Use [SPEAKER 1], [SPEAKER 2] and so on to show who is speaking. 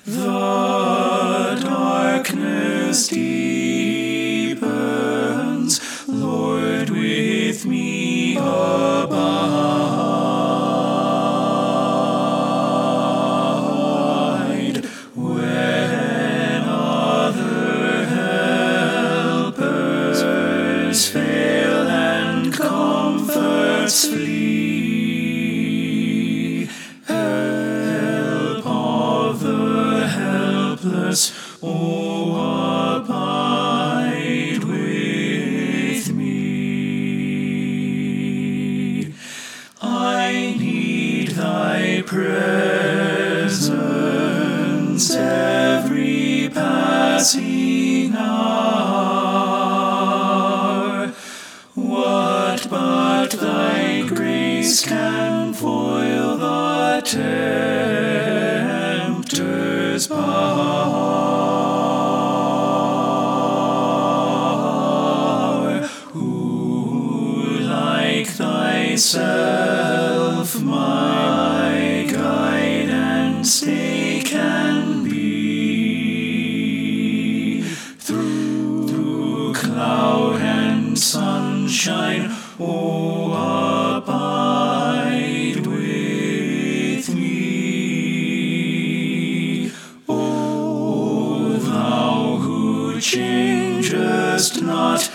[SPEAKER 1] The darkness deepens, Lord, with me abide. When other helpers fail and comforts flee, help of the helpless, oh, abide with me. I need thy presence every passing hour. What but thy grace can foil the tempter's power? Who like thyself my guide and stay can be? Through cloud and sunshine, oh, abide with me. O thou who changest not,